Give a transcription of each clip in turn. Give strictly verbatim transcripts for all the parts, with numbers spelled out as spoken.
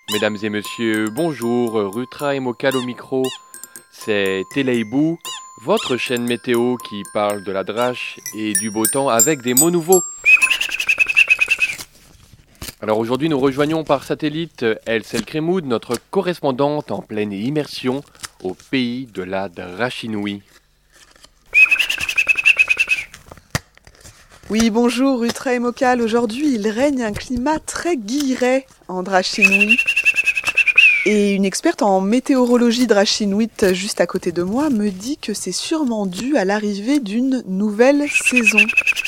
Mesdames et messieurs, bonjour, Rutra et Mokal au micro. C'est Téléibou, votre chaîne météo qui parle de la drache et du beau temps avec des mots nouveaux. Alors aujourd'hui, nous rejoignons par satellite Elsel Kremoud, notre correspondante en pleine immersion au pays de la Drachinouille. Oui, bonjour, Rutra et Mokal. Aujourd'hui, il règne un climat très guilleret en Drachinouille. Et une experte en météorologie drachinouite juste à côté de moi me dit que c'est sûrement dû à l'arrivée d'une nouvelle saison.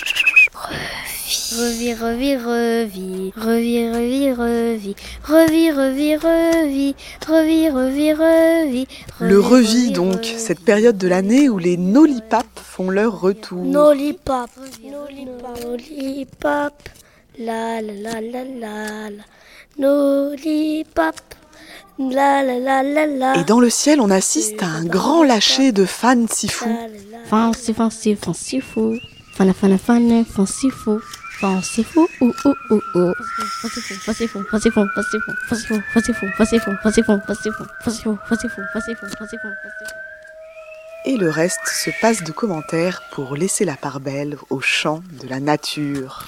Revis, revis, revis, revis, revis, revis, revis, revis, revis, revis, revis, revis. Le revis donc, cette période de l'année où les nolipapes font leur retour. Nolipap, nolipap, nolipap, la la la la la la, nolipap. La, la, la, la, la. Et dans le ciel, on assiste à un grand lâcher de fansifou. Fancy, fancy, fancy fou. Fana, fana, fana, fancy fou. Fancy fou, ou, ou, ou, ou. Fancy fou, fancy fou, fancy fou, fancy fou, fancy fou, fancy fou, fancy fou, fancy fou, fancy fou, fancy fou, fancy fou, fancy fou, fancy fou. Et le reste se passe de commentaires pour laisser la part belle au chant de la nature.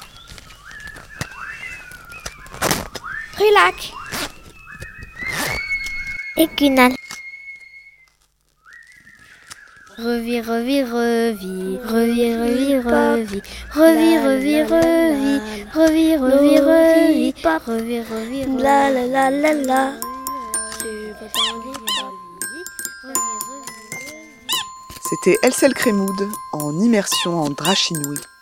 Relax. Écunal. Revis, revis, revis, revis, revis, revis, revis, revis, revis, revis, revis, revis, revis, revis, la la la la la. C'était Elsel Kremoud en immersion en Drachinouille.